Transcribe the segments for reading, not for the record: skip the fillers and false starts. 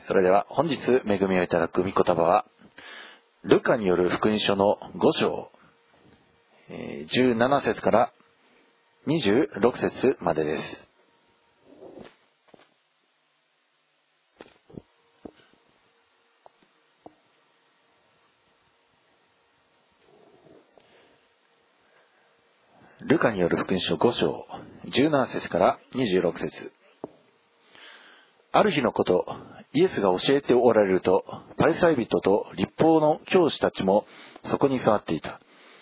それでは本日恵みをいただく御言葉はルカによる福音書の5章17節から26節までです。ルカによる福音書5章17節から26節。ある日のこと、イエスが教えておられると、パリサイ人と律法の教師たちもそこに座っていた。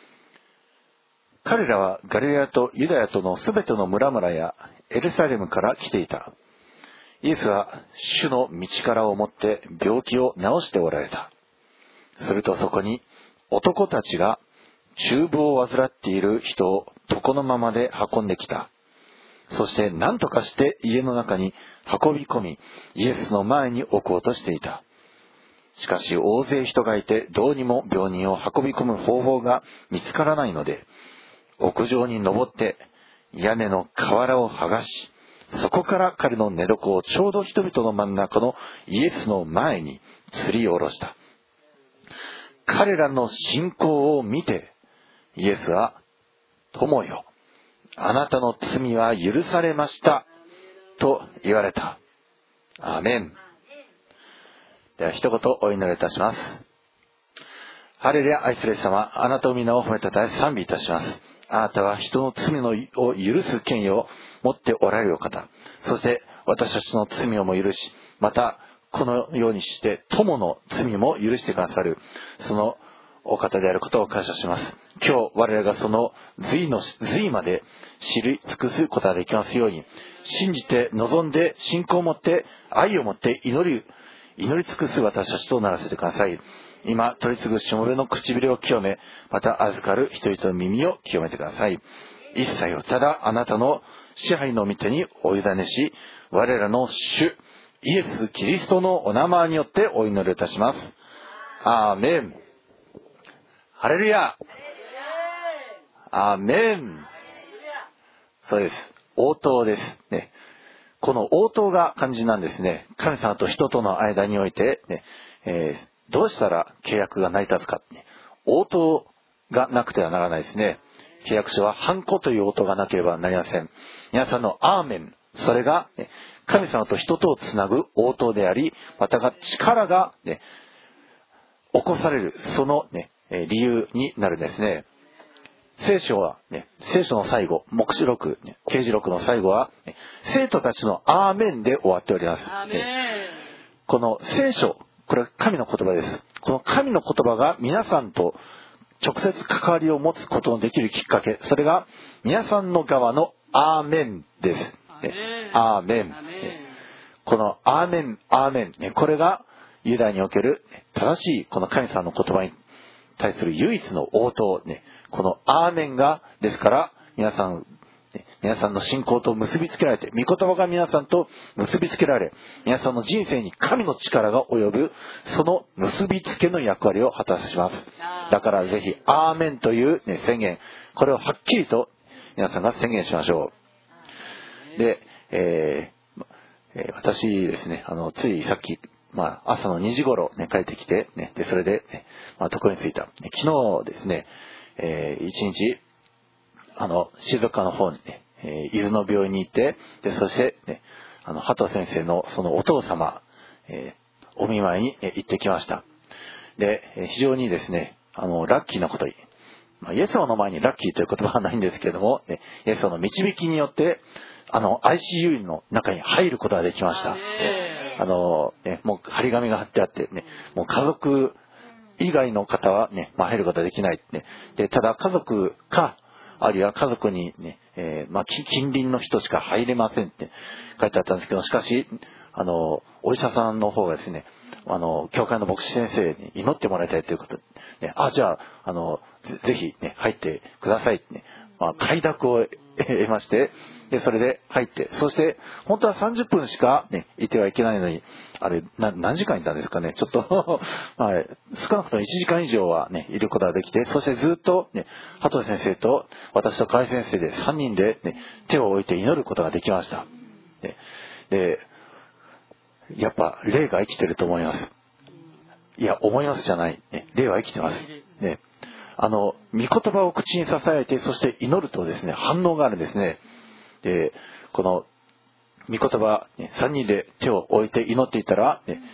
彼らはガリラヤとユダヤとのすべての村々やエルサレムから来ていた。イエスは主の道からをもって病気を治しておられた。するとそこに男たちが中風を患っている人を床のままで運んできた。そして何とかして家の中に運び込み、イエスの前に置こうとしていた。しかし大勢人がいて、どうにも病人を運び込む方法が見つからないので、屋上に登って屋根の瓦を剥がし、そこから彼の寝床をちょうど人々の真ん中のイエスの前に吊り下ろした。彼らの信仰を見て、イエスは、友よ、あなたの罪は許されましたと言われた。アーメン。では一言お祈りいたします。ハレルヤ、愛する様、あなたの皆を褒めたたえ賛美いたします。あなたは人の罪を許す権威を持っておられるお方。そして私たちの罪をも許し、またこのようにして友の罪も許してくださる、そのお方であることを感謝します。今日我らがその髄まで知り尽くすことができますように、信じて望んで信仰を持って愛を持って祈り尽くす私たちとならせてください。今取り次ぐしもべの唇を清め、また預かる人々の耳を清めてください。一切をただあなたの支配の御手にお委ねし、我らの主イエス・キリストのお名前によってお祈りいたします。アーメン。ハレルヤ。アーメン。そうです。応答ですね。この応答が肝心なんですね。神様と人との間において、ねどうしたら契約が成り立つか、ね、応答がなくてはならないですね。契約書はハンコという応答がなければなりません。皆さんのアーメン、それが、ね、神様と人とをつなぐ応答であり、またが力が、ね、起こされるその、ね、理由になるんですね。聖書は、ね、聖書の最後、黙示録、ね、啓示録の最後は、ね、生徒たちのアーメンで終わっております。この聖書、これは神の言葉です。この神の言葉が皆さんと直接関わりを持つことのできるきっかけ、それが皆さんの側のアーメンです。アーメン。このアーメン、アーメン、これがユダヤにおける正しいこの神様の言葉に対する唯一の応答、このアーメンがですから皆さんの信仰と結びつけられて、御言葉が皆さんと結びつけられ、皆さんの人生に神の力が及ぶその結びつけの役割を果たします。だからぜひアーメンという、宣言、これをはっきりと皆さんが宣言しましょう。で、私ですね、ついさっき朝の2時頃、帰ってきて、でそれで、床に着いた。昨日ですね、一日静岡の方にね、伊豆の病院に行って、でそしてね、鳩先生のそのお父様、お見舞いに行ってきました。で、非常にですね、ラッキーなことに、イエス様の前にラッキーという言葉はないんですけれども、イエス様の導きによって、ICU の中に入ることができました。もう張り紙が貼ってあってね、もう家族以外の方はね、入ることができない、ね。で、ただ家族か、あるいは家族にね、近隣の人しか入れませんって書いてあったんですけど、しかし、お医者さんの方がですね、教会の牧師先生に祈ってもらいたいということで、ね、じゃあ、ぜひね、入ってくださいってね、快諾を得まして、で、それで入って、そして、本当は30分しかね、いてはいけないのに、あれ、何時間いたんですかね、ちょっと、少なくとも1時間以上はね、いることができて、そしてずっとね、鳩先生と私と河合先生で3人でね、手を置いて祈ることができました。で、 やっぱ霊が生きてると思います。いや、思いますじゃない。ね、霊は生きてます。ね、御言葉を口に支えて、そして祈るとですね、反応があるんですね。で、この御言葉、ね、3人で手を置いて祈っていたら、ね、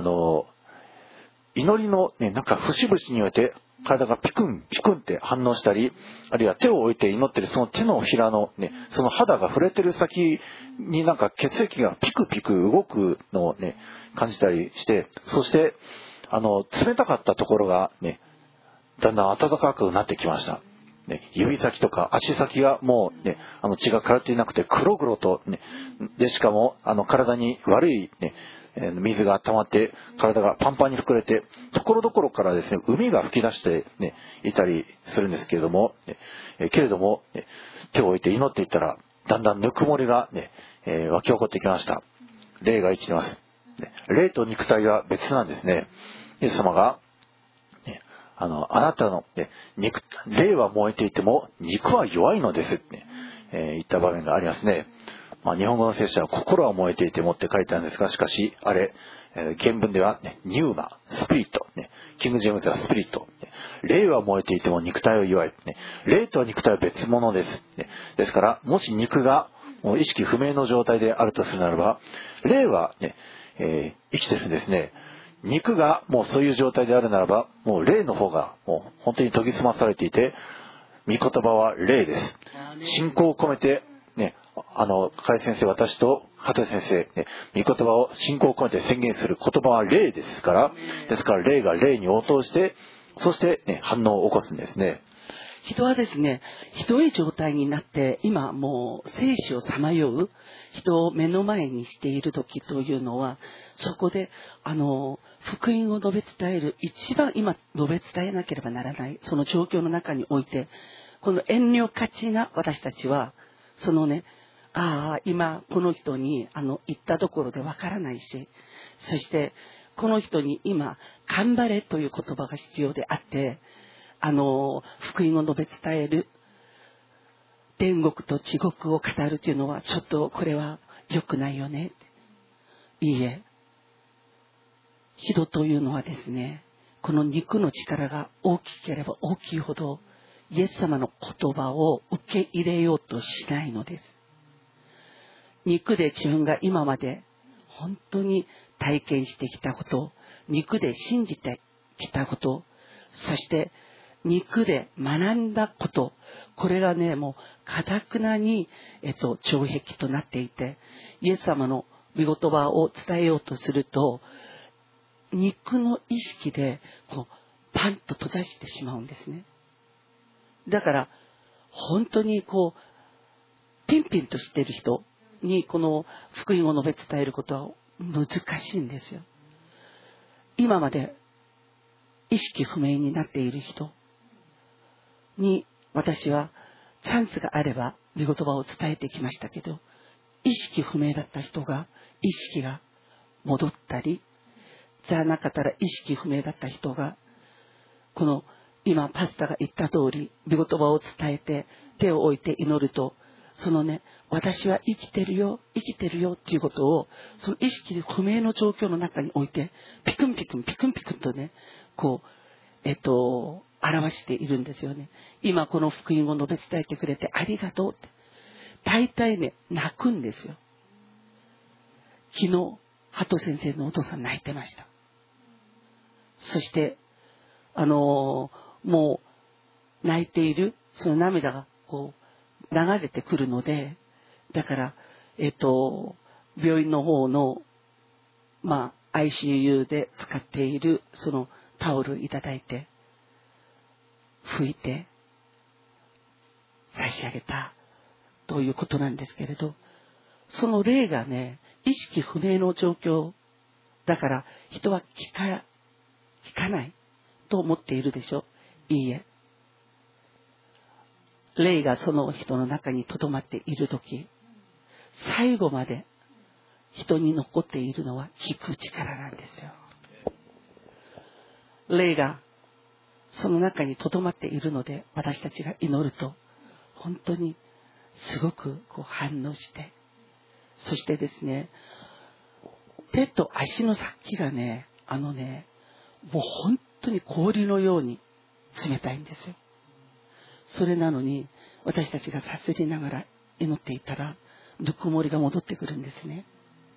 祈りの、ね、なんか節々において体がピクンピクンって反応したり、あるいは手を置いて祈ってるその手のひらの、ね、その肌が触れてる先になんか血液がピクピク動くのをね、感じたりして、そして冷たかったところがね、だんだん暖かくなってきました。ね、指先とか足先がもうね、血が通っていなくて黒々とね、で、しかも体に悪いね、水が溜まって体がパンパンに膨れて、ところどころからですね、海が吹き出してね、いたりするんですけれども、けれども、手を置いて祈っていったら、だんだんぬくもりがね、湧き起こってきました。霊が生きています。霊と肉体は別なんですね。イエス様が、あなたの、霊は燃えていても肉は弱いのですって、言った場面がありますね。日本語の聖書は心は燃えていてもって書いてあるんですが、しかしあれ、原文では、ニューマ、スピリット、キングジェームズはスピリット、霊は燃えていても肉体は弱い、霊と肉体は別物です。ですから、もし肉がもう意識不明の状態であるとするならば、霊は、生きてるんですね。肉がもうそういう状態であるならば、もう霊の方がもう本当に研ぎ澄まされていて、御言葉は霊です。信仰を込めて、ね、海先生、私と羽鳥先生、御言葉を信仰を込めて宣言する言葉は霊ですから、ですから霊が霊に応答して、そして、反応を起こすんですね。 人はですね、ひどい状態になって、今もう生死をさまよう人を目の前にしている時というのは、そこで福音を述べ伝える、一番今述べ伝えなければならないその状況の中において、この遠慮がちな私たちは、そのね、今この人に言ったところでわからないし、そしてこの人に今頑張れという言葉が必要であって、福音を述べ伝える、天国と地獄を語るというのはちょっとこれは良くないよね。いいえ、人というのはですね、この肉の力が大きければ大きいほどイエス様の言葉を受け入れようとしないのです。肉で自分が今まで本当に体験してきたこと、肉で信じてきたこと、そして肉で学んだこと、これがね、もう堅くなに、障壁となっていて、イエス様の御言葉を伝えようとすると、肉の意識でこうパンと閉ざしてしまうんですね。だから本当にこうピンピンとしている人にこの福音を述べ伝えることは難しいんですよ。今まで意識不明になっている人に私はチャンスがあれば御言葉を伝えてきましたけど、意識不明だった人が意識が戻ったり、じゃなかったら意識不明だった人がこの今パスタが言った通り御言葉を伝えて手を置いて祈ると、そのね、私は生きてるよ生きてるよっていうことをその意識不明の状況の中においてピクンピクンピクンピクンとね、こう表しているんですよね。今この福音を述べ伝えてくれてありがとうって大体ね泣くんですよ。昨日ハト先生のお父さん泣いてました。そしてもう泣いているその涙がこう流れてくるので、だから病院の方のICU で使っているそのタオルいただいて拭いて差し上げたということなんですけれど、その霊がね意識不明の状況だから人は聞かないと思っているでしょ。いいえ、霊がその人の中に留まっているとき、最後まで人に残っているのは聞く力なんですよ。霊がその中に留まっているので、私たちが祈ると本当にすごくこう反応して、そしてですね、 手と足の先がね、もう本当に氷のように冷たいんですよ。それなのに私たちがさすりながら祈っていたら、ぬくもりが戻ってくるんですね。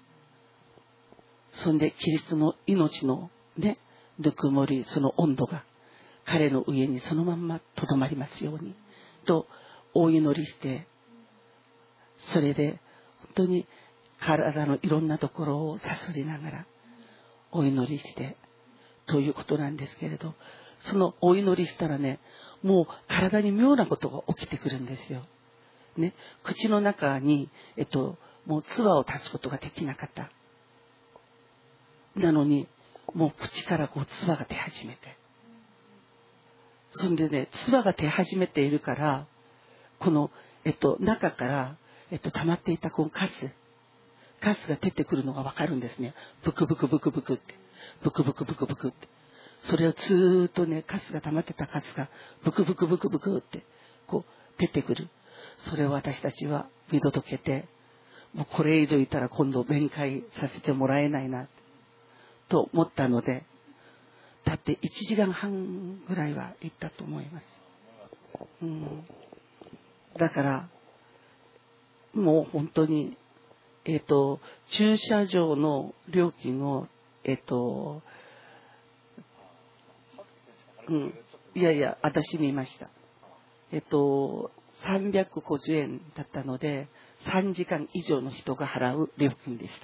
そんでキリストの命のね、ぬくもり、その温度が彼の上にそのまんまとどまりますようにとお祈りして、それで本当に体のいろんなところをさすりながらお祈りしてということなんですけれど、そのお祈りしたらね、もう体に妙なことが起きてくるんですよ。ね、口の中に、もう唾を足すことができなかった。なのに、もう口からこう唾が出始めて。そんでね、唾が出始めているから、この、中から、溜まっていたこのカスが出てくるのがわかるんですね。ブクブクブクブクって。ブクブクブクブクって。それをずーっとね、カスが溜まってたカスが、ブクブクブクブクって、こう、出てくる。それを私たちは見届けて、もうこれ以上いたら今度面会させてもらえないな、と思ったので、だって1時間半ぐらいは行ったと思います。だから、もう本当に、駐車場の料金を、いやいや、私見ました。350円だったので、3時間以上の人が払う料金でした。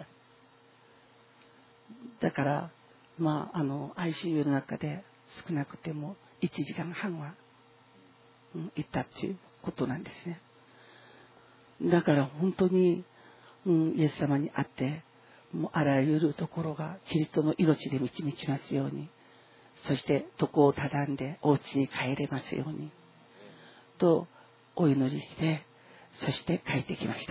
だから、ICU の中で少なくても1時間半は、行ったっていうことなんですね。だから本当に、イエス様に会って、もうあらゆるところがキリストの命で満ち満ちますように、そして床を畳んでお家に帰れますようにとお祈りして、そして帰ってきました。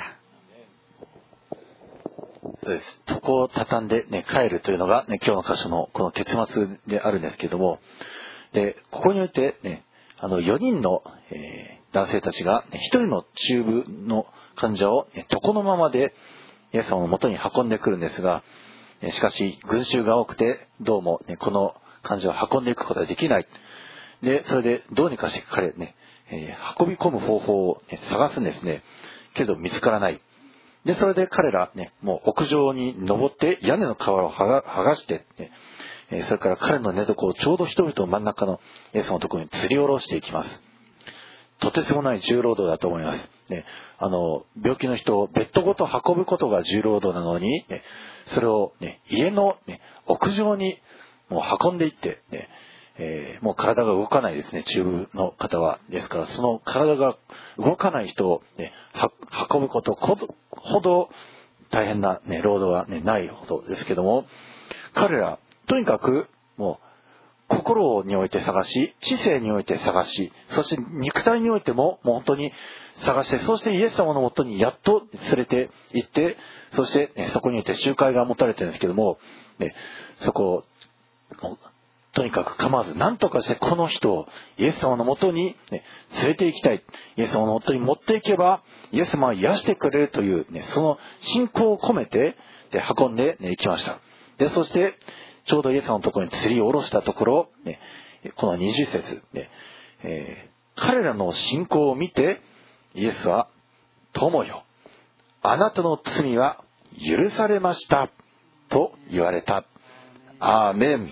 そうです。床を畳んで、ね、帰るというのが、ね、今日の箇所のこの結末であるんですけれども、でここにおいて、ね、4人の、男性たちが、ね、1人の中部の患者を、ね、床のままでイエス様の元に運んでくるんですが、しかし群衆が多くてどうも、ね、この患者を運んでいくことができない。でそれでどうにかして彼ね、運び込む方法を、ね、探すんですね。けど見つからない。でそれで彼らね、もう屋上に登って屋根の瓦を剥がして、ね、それから彼の寝床をちょうど人々の真ん中のイエス様のところに吊り下ろしていきます。とてつもない重労働だと思います。ね、病気の人をベッドごと運ぶことが重労働なのに、ね、それを、ね、家の、ね、屋上にもう運んでいって、ね、もう体が動かないですね、中部の方は。ですから、その体が動かない人を、ね、運ぶことほど大変な、ね、労働は、ね、ないほどですけども、彼ら、とにかく、もう、心において探し、知性において探し、そして肉体においても、もう本当に探して、そしてイエス様のもとにやっと連れて行って、そして、ね、そこにおいて集会が持たれてるんですけども、ね、そこを、とにかく構わず何とかしてこの人をイエス様のもとに、ね、連れて行きたい。イエス様のもとに持っていけばイエス様は癒してくれるという、ね、その信仰を込めてで運んで、ね、行きました。でそしてちょうどイエス様のところに吊り下ろしたところ、ね、この20節、ね、彼らの信仰を見てイエスは友よ、あなたの罪は許されましたと言われた。アーメン。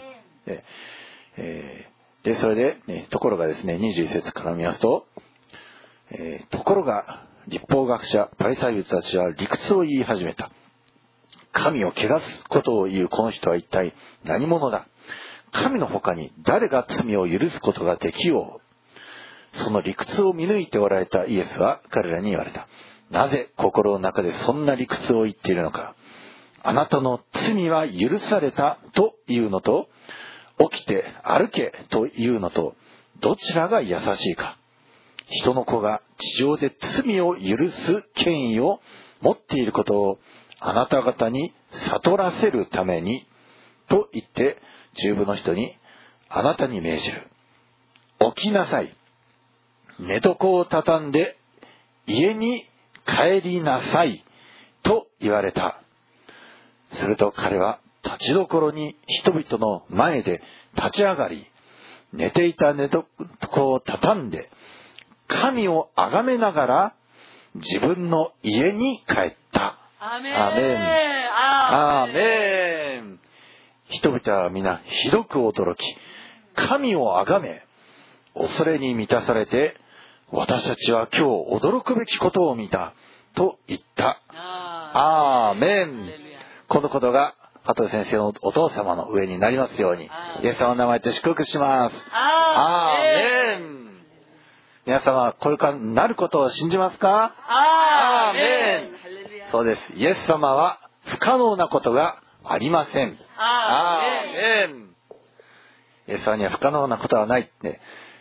でそれで、ね、ところがですね、21節から見ますと、ところが律法学者パリサイ人たちは理屈を言い始めた。神を汚すことを言うこの人は一体何者だ。神の他に誰が罪を許すことができよう。その理屈を見抜いておられたイエスは彼らに言われた。なぜ心の中でそんな理屈を言っているのか。あなたの罪は許されたというのと、起きて歩けというのと、どちらが優しいか。人の子が地上で罪を許す権威を持っていることをあなた方に悟らせるためにと言って、十分の人にあなたに命じる。起きなさい。寝床を畳んで家に帰りなさいと言われた。 すると彼は立ちどころに人々の前で立ち上がり、寝ていた寝床を畳んで、神を崇めながら自分の家に帰った。 アメン。 アメン。アメン。人々は皆ひどく驚き、神を崇め、恐れに満たされて、私たちは今日驚くべきことを見たと言った。アーメン。このことが羽鳥先生のお父様の上になりますように、イエス様の名前で祝福します。アーメン。皆様、これからなることを信じますか？アーメン。そうです。イエス様は不可能なことがありません。アーメン。イエス様には不可能なことはないって、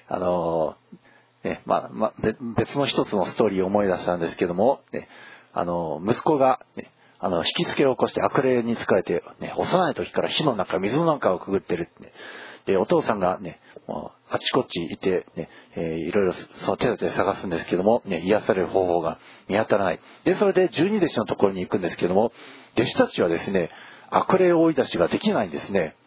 別の一つのストーリーを思い出したんですけども、息子が、引きつけを起こして悪霊に疲れて、幼い時から火の中、水の中をくぐってるって、で、お父さんがもうあちこちいて、いろいろその手立て探すんですけども、癒される方法が見当たらない。で、それで十二弟子のところに行くんですけども、弟子たちはですね、悪霊追い出しができないんですね。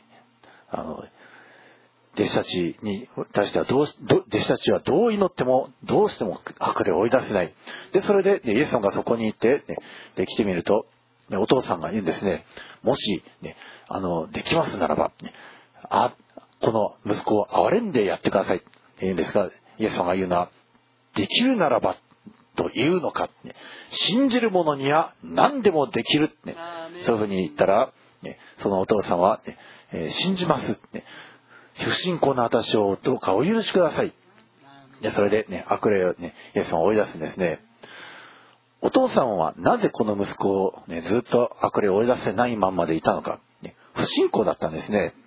弟子たちに対しては弟子たちはどう祈ってもどうしても悪霊を追い出せない。で、それで、イエス様がそこに行って、で来てみると、お父さんが言うんですね。もし、できますならば、この息子を憐れんでやってくださいって言うんですが、イエス様が言うのは、できるならばというのか、信じる者には何でもできる、そういうふうに言ったら、そのお父さんは、信じます、不信仰な私をどうかお許しください。で、それで悪霊をイエス様を追い出すんですね。お父さんはなぜこの息子をずっと悪霊を追い出せないままでいたのか。不信仰だったんですね。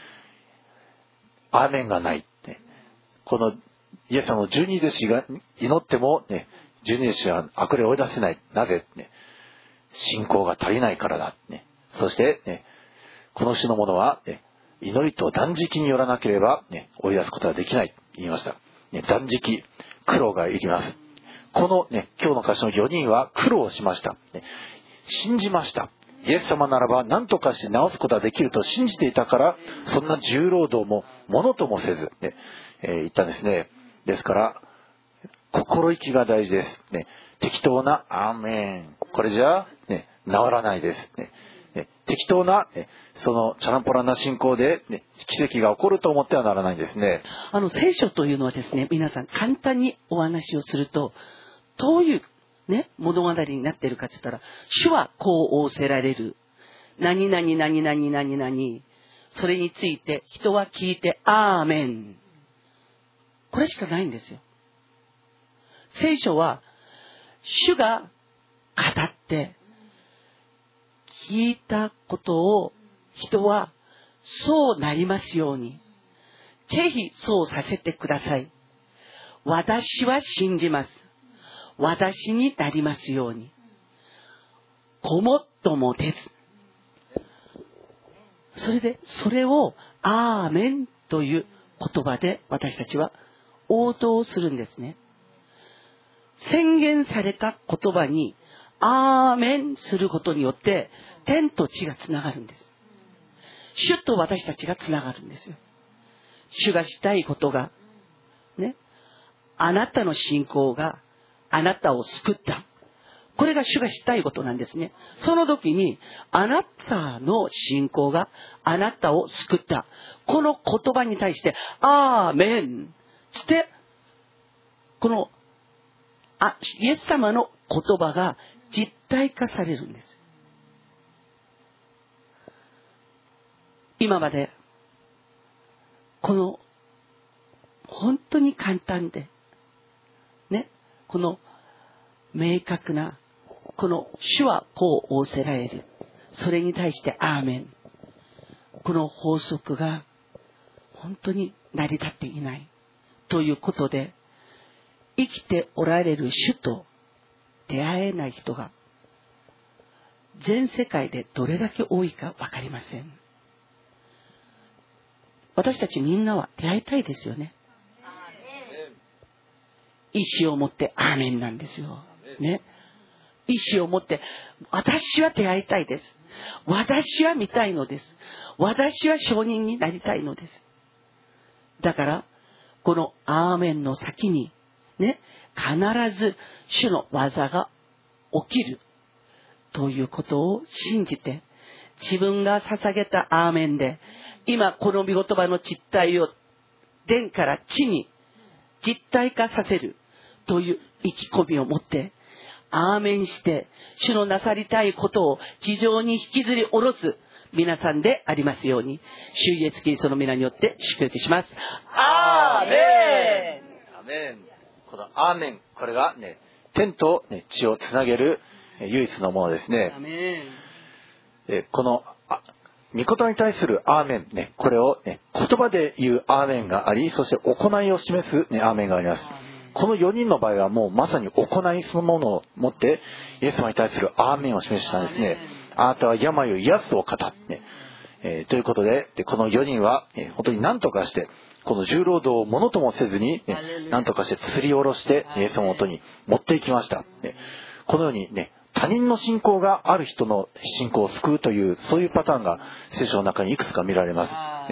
アーメンがない。このイエス様の十二弟子が祈っても、十二弟子は悪霊を追い出せない。なぜ？信仰が足りないからだ。そして、この種のものは、祈りと断食によらなければ、追い出すことはできないと言いました。断食、苦労がいります。この今日の箇所の4人は苦労しました。信じました。イエス様ならば何とかして治すことができると信じていたから、そんな重労働もものともせず、言ったんですね。ですから、心意気が大事です。適当なアーメン。これじゃ、治らないです。適当な、そのチャランポランな信仰で、奇跡が起こると思ってはならないんですね。 聖書というのはですね、皆さん簡単にお話をすると、どういう物語になっているかって言ったら、主はこう仰せられる。何々何々何々。それについて人は聞いて、アーメン。これしかないんですよ。聖書は、主が語って、聞いたことを人はそうなりますように。ぜひそうさせてください。私は信じます。私になりますように。ごもっともです。それで、それをアーメンという言葉で私たちは応答するんですね。宣言された言葉にアーメンすることによって天と地がつながるんです。主と私たちがつながるんですよ。主がしたいことがあなたの信仰があなたを救った。これが主がしたいことなんですね。その時にあなたの信仰があなたを救った。この言葉に対してアーメンつってこのイエス様の言葉が実体化されるんです。今までこの本当に簡単でこの明確なこの主はこう仰せられる。それに対してアーメン。この法則が本当に成り立っていないということで、生きておられる主と出会えない人が全世界でどれだけ多いか分かりません。私たちみんなは出会いたいですよね。意志を持ってアーメンなんですよ。意志を持って私は出会いたいです。 私は見たいのです。私は証人になりたいのです。だからこのアーメンの先にね、必ず主の技が起きるということを信じて、自分が捧げたアーメンで今この御言葉の実体を天から地に実体化させるという意気込みを持ってアーメンして、主のなさりたいことを地上に引きずり下ろす皆さんでありますように、主イエスキリストの皆によって祝福します。アーメン。 アーメン。このアーメン、これがね、天と、ね、地をつなげる唯一のものですね。 アーメン。 この御言葉に対するアーメン、ね、これを、ね、言葉で言うアーメンがあり、そして行いを示す、ね、アーメンがあります。この4人の場合はもうまさに行いそのものを持ってイエス様に対するアーメンを示したんですね。あなたは病を癒すお方、ねということで、この4人は、本当に何とかしてこの重労働をものともせずに、何とかして吊り下ろしてイエス様の元に持っていきました。このようにね、他人の信仰がある人の信仰を救うという、そういうパターンが聖書の中にいくつか見られます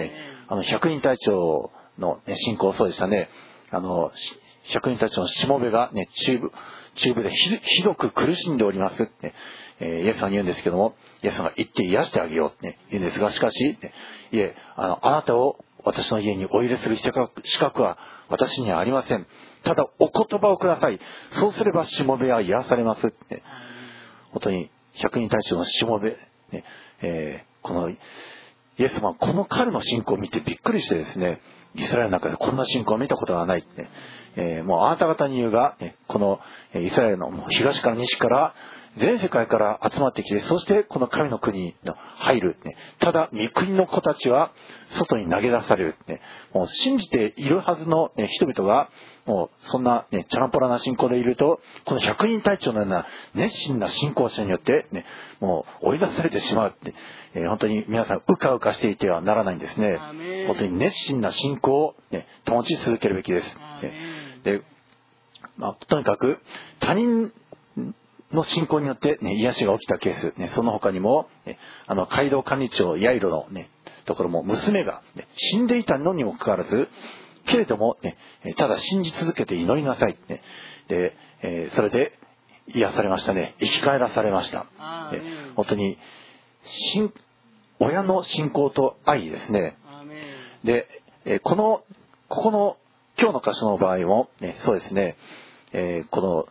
。100人隊長の、信仰そうでしたね。100人たちのしもべが、ね、中部でひどく苦しんでおりますって、イエス様に言うんですけども、イエス様が行って癒してあげようって言うんですが、しかし、いえ、あなたを私の家にお入れする資格は私にはありません。ただお言葉をください。そうすればしもべは癒されますって。本当に100人隊長のしもべ、このイエス様はこの彼の信仰を見てびっくりしてですね、イスラエルの中でこんな信仰を見たことがないって、もうあなた方に言うが、このイスラエルの東から西から全世界から集まってきて、そしてこの神の国に入る、ただ御国の子たちは外に投げ出される、もう信じているはずの人々がもうそんな、チャランポラな信仰でいると、この100人隊長のような熱心な信仰者によって、もう追い出されてしまうって、本当に皆さんうかうかしていてはならないんですね。本当に熱心な信仰を、保ち続けるべきです。で、とにかく他人の信仰によって、癒しが起きたケース、その他にも、街道管理長ヤイロの、ところも娘が、死んでいたのにもかかわらず、けれども、ただ信じ続けて祈りなさい、で、それで癒されましたね。生き返らされました。本当に親の信仰と愛ですね。で、ここの今日の箇所の場合も、そうですね、この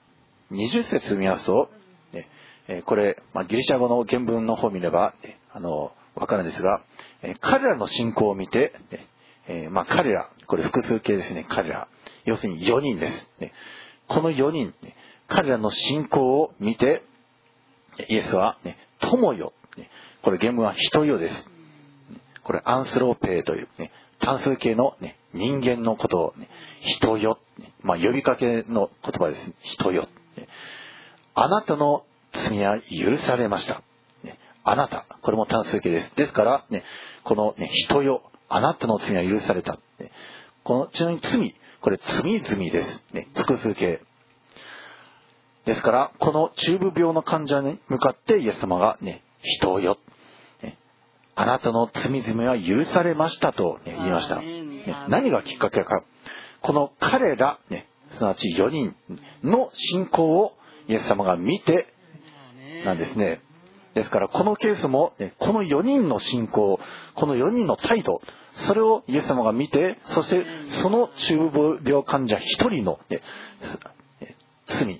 20節見ますと、これ、ギリシャ語の原文の方を見ればわかるんですが、彼らの信仰を見て、彼ら、これ複数形ですね。彼ら、要するに4人です。この4人、彼らの信仰を見て、イエスは、友よ、これ原文は人よです。これアンスローペーという、単数形の、人間のことを、人よ、呼びかけの言葉です。人よ。あなたの罪は許されました。あなた、これも単数形です。ですから、この、人よ、あなたの罪は許された。このちなみに罪、これ罪々です。複数形。ですから、この中部病の患者に向かってイエス様が、人よ、あなたの罪々は許されましたと、言いました。何がきっかけか。この彼ら、すなわち4人の信仰をイエス様が見てなんですね。ですからこのケースも、この4人の信仰、この4人の態度、それをイエス様が見て、そしてその中部病患者1人の、罪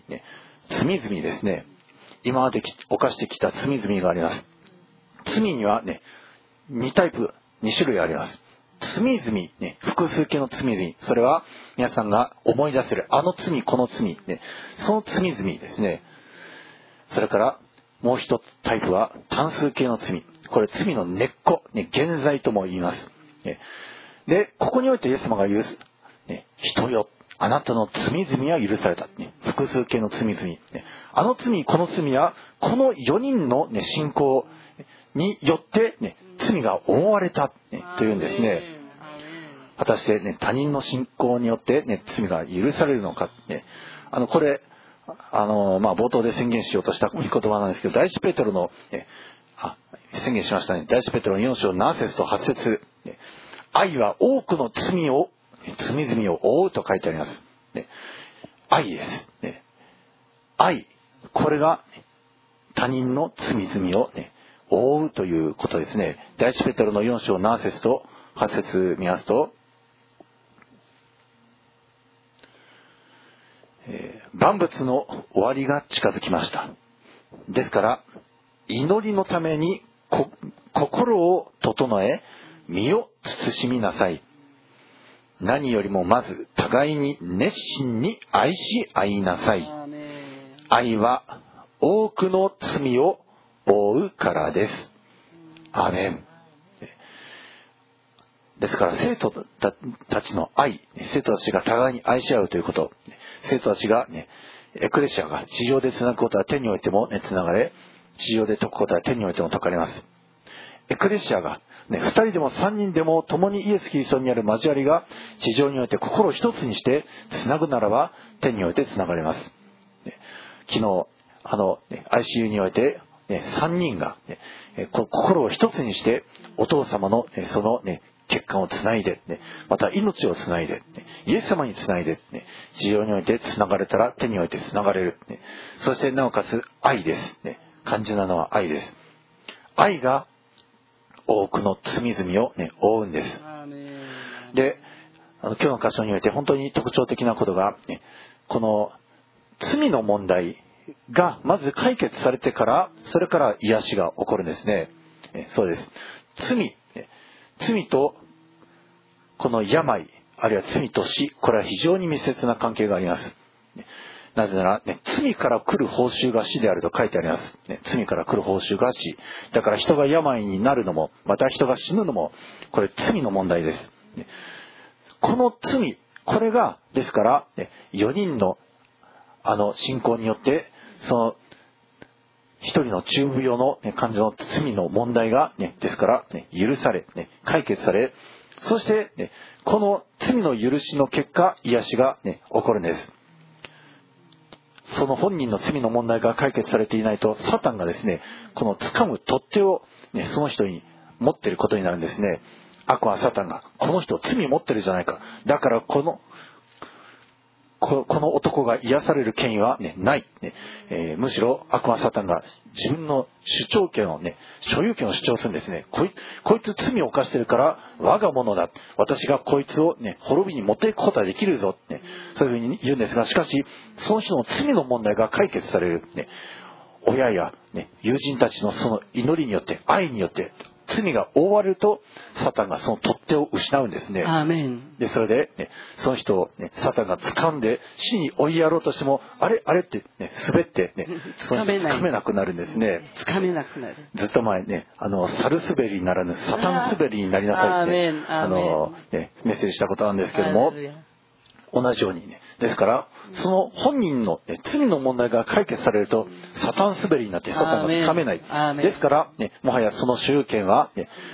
々ですね。今まで犯してきた罪々があります。罪には2タイプ、2種類あります。罪々、複数形の罪々、それは皆さんが思い出せるあの罪、この罪、その罪々ですね。それからもう一つタイプは単数形の罪、これ罪の根っこ、原罪とも言います。で、ここにおいてイエス様が言う、人よ、あなたの罪々は許された、複数形の罪々、あの罪、この罪はこの4人の、信仰によって、罪が覆われた、というんですね。果たして、他人の信仰によって、罪が許されるのか、これ冒頭で宣言しようとした言葉なんですけど、第一ペテロの、 宣言しましたね。第一ペテロの4章7節と8節、愛は多くの罪々を覆うと書いてあります。愛です。愛、これが他人の罪々を覆うということですね。第一ペテロの4章7節と8節見ますと、万物の終わりが近づきました。ですから祈りのために心を整え、身を慎みなさい。何よりもまず互いに熱心に愛し合いなさい。愛は多くの罪を覆うからです。アーメン。ですから生徒たちの愛、生徒たちが互いに愛し合うということ、生徒たちがエクレシアが地上でつなぐことは天においてもつながれ、地上で解くことは天においても解かれます。エクレシアが2人でも3人でも共にイエス・キリストにある交わりが地上において心を一つにしてつなぐならば天においてつながれます。昨日ICU において3人が心を一つにしてお父様のその血管をつないで、また命をつないで、イエス様につないで、地上においてつながれたら天においてつながれる。そしてなおかつ愛です。肝心なのは愛です。愛が多くの罪々を覆うんです。で、今日の箇所において本当に特徴的なことが、この罪の問題がまず解決されてから、それから癒しが起こるんですね。そうです。罪とこの病、あるいは罪と死、これは非常に密接な関係があります。なぜなら、罪から来る報酬が死であると書いてあります。罪から来る報酬が死。だから人が病になるのも、また人が死ぬのも、これ罪の問題です。この罪、これが、ですから、4人の信仰によって、その、一人の中部病の患者の罪の問題が、ですから、許され、解決され、そして、この罪の許しの結果、癒しが、起こるんです。その本人の罪の問題が解決されていないと、サタンがですね、この掴む取っ手を、その人に持っていることになるんですね。悪はサタンが、この人罪持ってるじゃないか。だからこの男が癒される権威は、ない、むしろ悪魔サタンが自分の主張権を所有権を主張するんですね。こいつ罪を犯してるから我が物だ。私がこいつを滅びに持っていくことはできるぞ。そういうふうに言うんですが、しかしその人の罪の問題が解決される。親や、友人たちのその祈りによって、愛によって、罪が覆われるとサタンがその取っ手を失うんですね。 アーメン。 でそれで、その人を、サタンが掴んで死に追いやろうとしてもあれって、滑って、掴めなくなるんですね。 掴めなくなる。 ずっと前猿滑りならぬサタン滑りになりなさいってメッセージしたことなんですけども、同じようにですからその本人の、罪の問題が解決されるとサタン滑りになってサタンが掴めない。ですから、もはやその所有権は、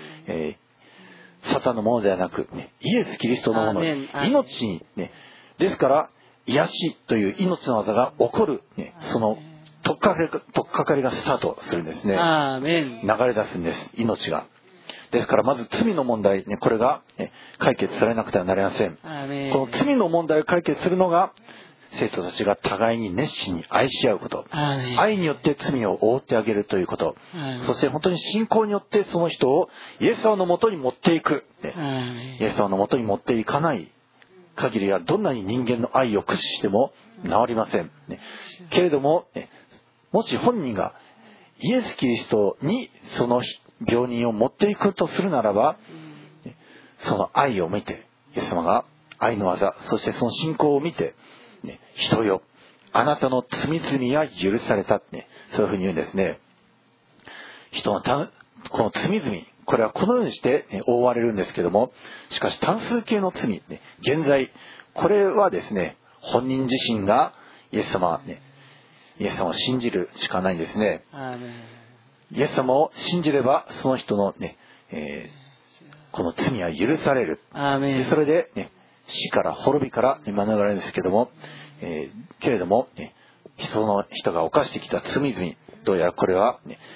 サタンのものではなく、イエス・キリストのもの、命に、ですから癒しという命の技が起こる、その取っかかりがスタートするんですね。流れ出すんです、命が。ですからまず罪の問題、これが解決されなくてはなりません。この罪の問題を解決するのが生徒たちが互いに熱心に愛し合うこと、愛によって罪を覆ってあげるということ、そして本当に信仰によってその人をイエス様のもとに持っていく、イエス様のもとに持っていかない限りはどんなに人間の愛を駆使しても治りません。けれどももし本人がイエス・キリストにその病人を持っていくとするならば、その愛を見て、イエス様が愛の技、そしてその信仰を見て、人よ、あなたの罪々が許された、そういうふうに言うんですね。人のこの罪々、これはこのようにして覆われるんですけども、しかし単数形の罪、現在これはですね、本人自身がイエス様を信じるしかないんですね。イエス様を信じればその人のこの罪は許される。それで、死から滅びから免れるんですけども、けれども、その人が犯してきた罪々、どうやらこれは、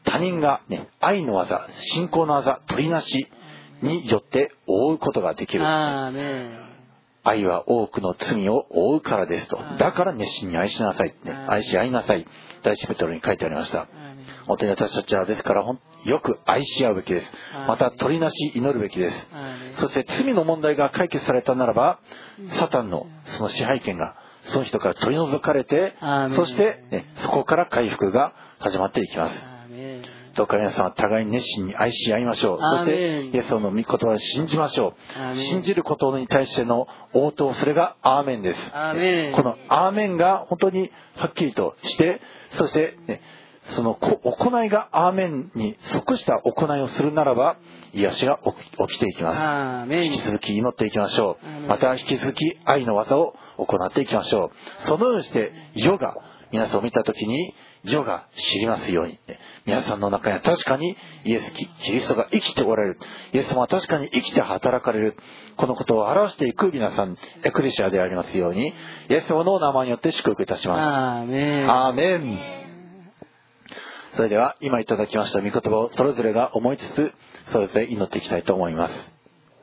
他人がね、愛の技、信仰の技、取りなしによって覆うことができる。 アーメン。 愛は多くの罪を覆うからですと。だから熱心に愛しなさい、ね、愛し合いなさい。第一ペテロに書いてありました。本当に私たちはですからよく愛し合うべきです。また取りなし祈るべきです。そして罪の問題が解決されたならば、サタンのその支配権がその人から取り除かれて、そして、ね、そこから回復が始まっていきます。どうか皆さんは互いに熱心に愛し合いましょう。そしてイエスの御言葉を信じましょう。信じることに対しての応答、それがアーメンです。このアーメンが本当にはっきりとして、そして、ね、その行いがアーメンに即した行いをするならば、癒しが起きていきます。引き続き祈っていきましょう。また引き続き愛の技を行っていきましょう。そのようにして世が皆さんを見たときに世が知りますように、皆さんの中には確かにイエス・キリストが生きておられる、イエス様は確かに生きて働かれる、このことを表していく皆さんエクレシアでありますように、イエス様の名前によって祝福いたします。 アーメン。 アーメン。それでは今いただきました御言葉をそれぞれが思いつつ、それぞれ祈っていきたいと思います。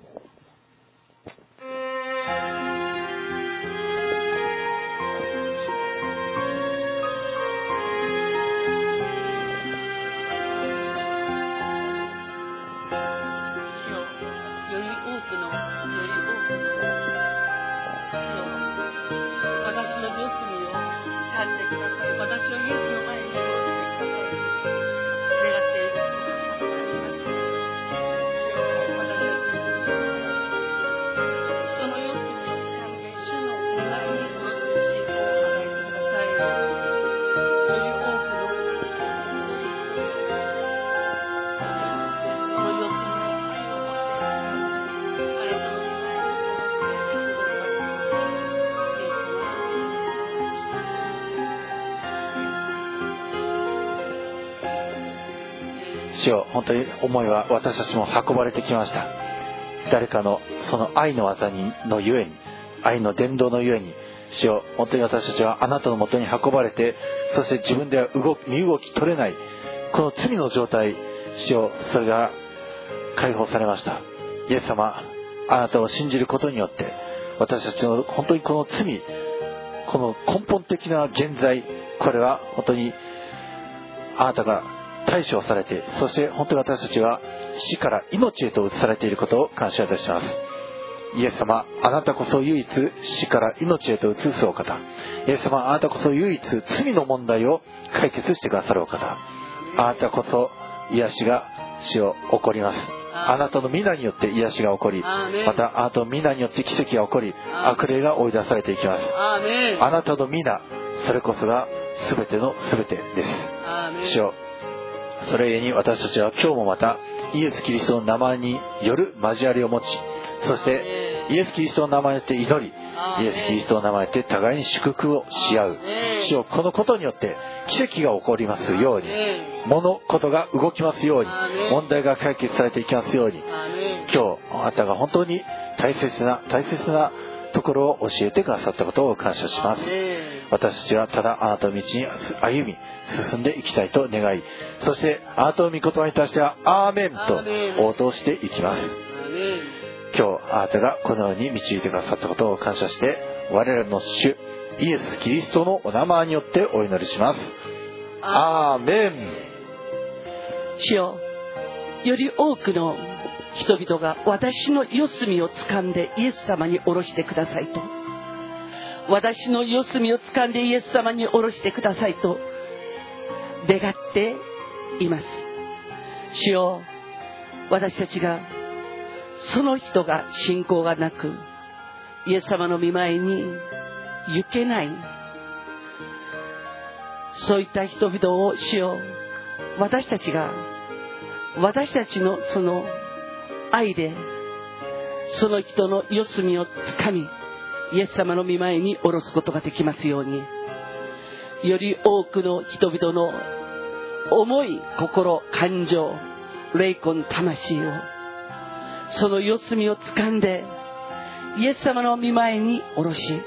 主よ、本当に思いは私たちも運ばれてきました。誰かのその愛の技のゆえに、愛の伝道のゆえに、主よ、本当に私たちはあなたのもとに運ばれて、そして自分では身動き取れないこの罪の状態、主よ、それが解放されました。イエス様、あなたを信じることによって私たちの本当にこの罪、この根本的な現在、これは本当にあなたが対処されて、そして本当に私たちは死から命へと移されていることを感謝いたします。イエス様、あなたこそ唯一死から命へと移すお方。イエス様、あなたこそ唯一罪の問題を解決してくださるお方。あなたこそ癒しが死を起こります。あなたの皆によって癒しが起こり、またあなたの皆によって奇跡が起こり、悪霊が追い出されていきます。あなたの皆、それこそが全ての全てです。主よ、それゆえに私たちは今日もまたイエス・キリストの名前による交わりを持ち、そしてイエス・キリストの名前によって祈り、イエス・キリストの名前によって互いに祝福をし合う。主よ、このことによって奇跡が起こりますように、物事が動きますように、問題が解決されていきますように、今日あなたが本当に大切なところを教えてくださったことを感謝します。私たちはただあなたの道に歩み進んでいきたいと願い、そしてあなたの御言葉に対してはアーメンと応答していきます。今日あなたがこのように導いてくださったことを感謝して、我々の主イエス・キリストのお名前によってお祈りします。アーメン。 主よ、より多くの人々が私の四隅を掴んでイエス様に下ろしてくださいと、私の四隅を掴んでイエス様に下ろしてくださいと願っています。主よ、私たちがその人が信仰がなくイエス様の御前に行けない、そういった人々を主よ、私たちのその愛でその人の四隅をつかみ、イエス様の御前に下ろすことができますように、より多くの人々の思い、心、感情、霊魂、魂を、その四隅をつかんでイエス様の御前に下ろし、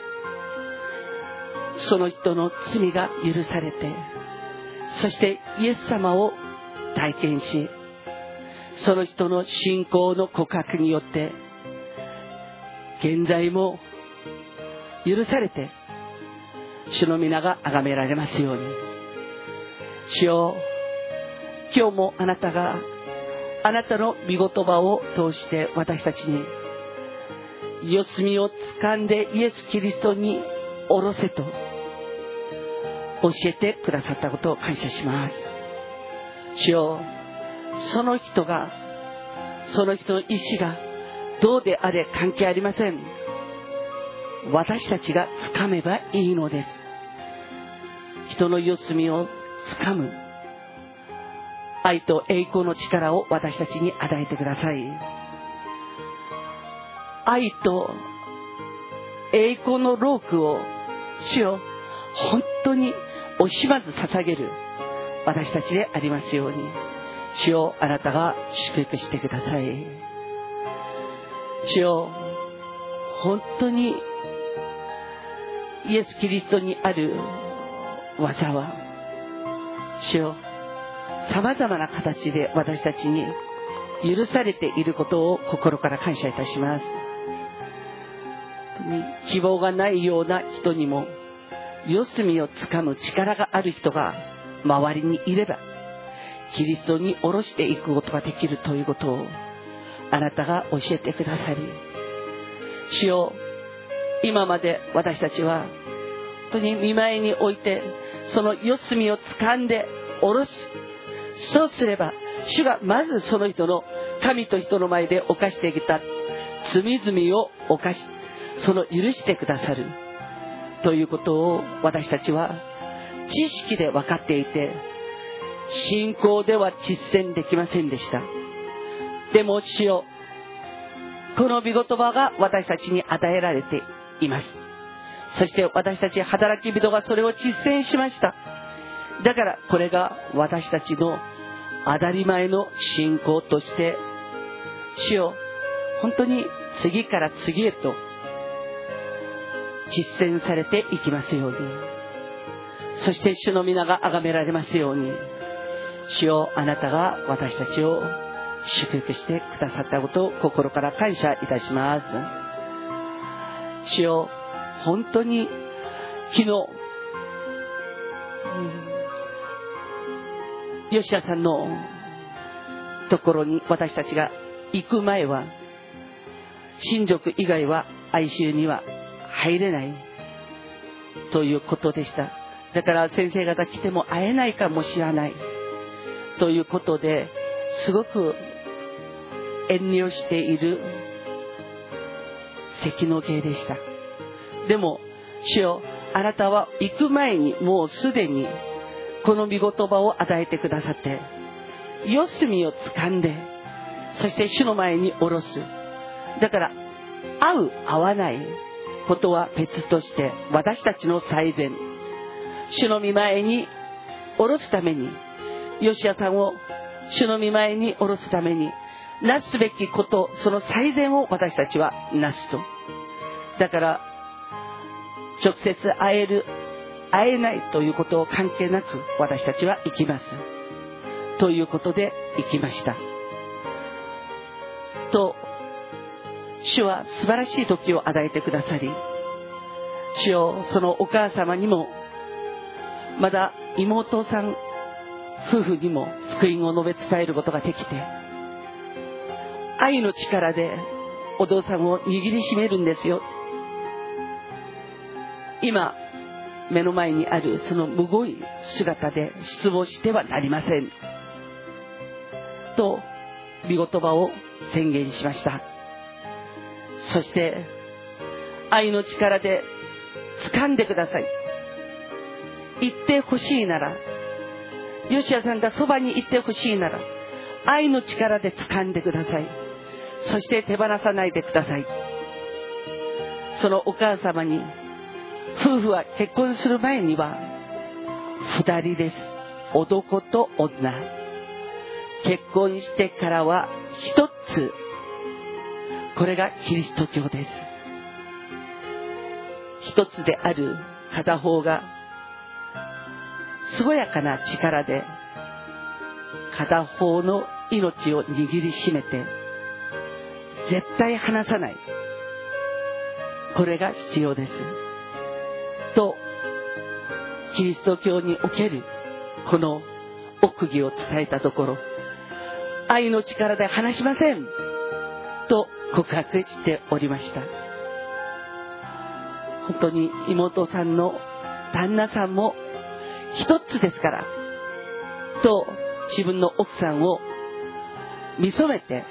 その人の罪が許されて、そしてイエス様を体験し、その人の信仰の告白によって現在も許されて、主の皆が崇められますように。主よ、今日もあなたがあなたの御言葉を通して私たちに四隅を掴んでイエス・キリストに下ろせと教えてくださったことを感謝します。主よ、その人の意志がどうであれ関係ありません。私たちが掴めばいいのです。人の四隅を掴む愛と栄光の力を私たちに与えてください。愛と栄光のロークを主よ、本当に惜しまず捧げる私たちでありますように。主よ、あなたが祝福してください。主よ、本当にイエス・キリストにある技は、主よ、様々な形で私たちに許されていることを心から感謝いたします。本当に希望がないような人にも四隅をつかむ力がある人が周りにいれば、キリストに下ろしていくことができるということをあなたが教えてくださり、主よ、今まで私たちは本当に御前に置いて、その四隅を掴んで下ろす。そうすれば主がまずその人の神と人の前で犯してきた罪々を犯し、その許してくださるということを私たちは知識で分かっていて、信仰では実践できませんでした。でも主よ、この御言葉が私たちに与えられています。そして私たち働き人がそれを実践しました。だからこれが私たちの当たり前の信仰として、主よ、本当に次から次へと実践されていきますように。そして主の皆が崇められますように。主よ、あなたが私たちを祝福してくださったことを心から感謝いたします。主よ、本当に昨日、吉田さんのところに私たちが行く前は、親族以外は ICU には入れないということでした。だから先生方来ても会えないかもしれないということで、すごく遠慮している関の芸でした。でも主よ、あなたは行く前にもうすでにこの御言葉を与えてくださって、四隅を掴んで、そして主の前に下ろす。だから会う会わないことは別として、私たちの最善、主の御前に下ろすために、吉谷さんを主の御前に下ろすためになすべきこと、その最善を私たちはなすと。だから直接会える会えないということを関係なく、私たちは行きますということで行きましたと、主は素晴らしい時を与えてくださり、主よ、そのお母様にも、まだ妹さん夫婦にも福音を述べ伝えることができて、愛の力でお父さんを握りしめるんですよ。今目の前にあるそのむごい姿で失望してはなりませんと御言葉を宣言しました。そして愛の力で掴んでください。言ってほしいなら、吉谷さんがそばに行ってほしいなら、愛の力で掴んでください。そして手放さないでください。そのお母様に、夫婦は結婚する前には2人です。男と女。結婚してからは1つ。これがキリスト教です。一つである片方が健やかな力で片方の命を握りしめて絶対離さない、これが必要ですと、キリスト教におけるこの奥義を伝えたところ、愛の力で離しませんと告白しておりました。本当に妹さんの旦那さんも一つですからと自分の奥さんを見初めて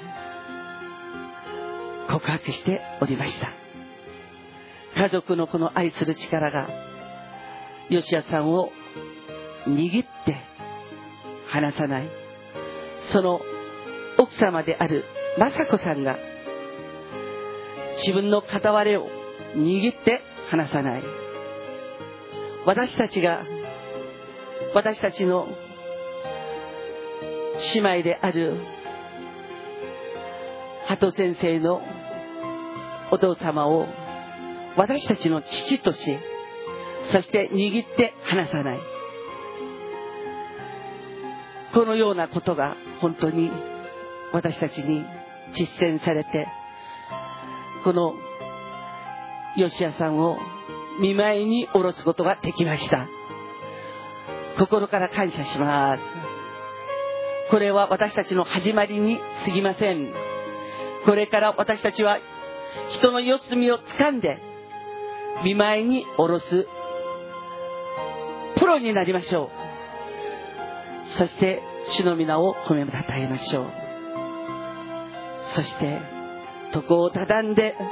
告白しておりました。家族のこの愛する力がヨシアさんを握って離さない、その奥様である雅子さんが自分の片割れを握って離さない、私たちが私たちの姉妹である鳩先生のお父様を私たちの父とし、そして握って離さない、このようなことが本当に私たちに実践されて、このヨシアさんを見舞いに下ろすことができました。心から感謝します。これは私たちの始まりに過ぎません。これから私たちは人の四隅を掴んで見舞いに下ろすプロになりましょう。そして主の皆を褒めたたえましょう。そして床を畳んで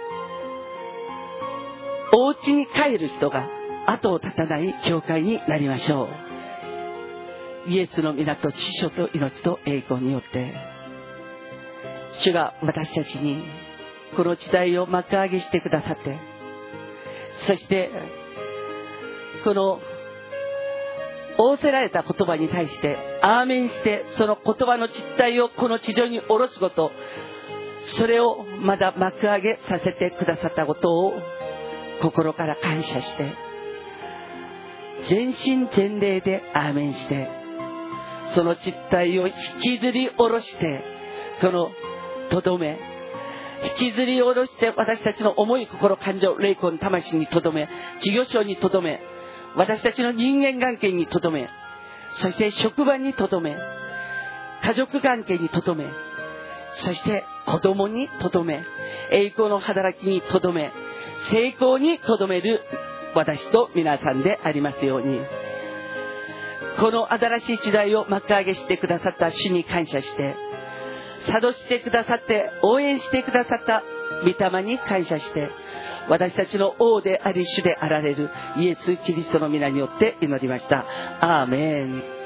お家に帰る人が後を絶たない教会になりましょう。イエスの皆と知性と命と栄光によって主が私たちにこの時代を幕開けしてくださって、そしてこの仰せられた言葉に対してアーメンして、その言葉の実態をこの地上に下ろすこと、それをまだ幕開けさせてくださったことを心から感謝して、全身全霊でアーメンして、その実態を引きずり下ろして、このとどめ、引きずり下ろして私たちの思い、心、感情、霊魂、魂にとどめ、事業所にとどめ、私たちの人間関係にとどめ、そして職場にとどめ、家族関係にとどめ、そして子供にとどめ、栄光の働きにとどめ、成功にとどめる私と皆さんでありますように、この新しい時代を幕開けしてくださった主に感謝して、諭してくださって応援してくださった御霊に感謝して、私たちの王であり主であられるイエス・キリストの皆によって祈りました。アーメン。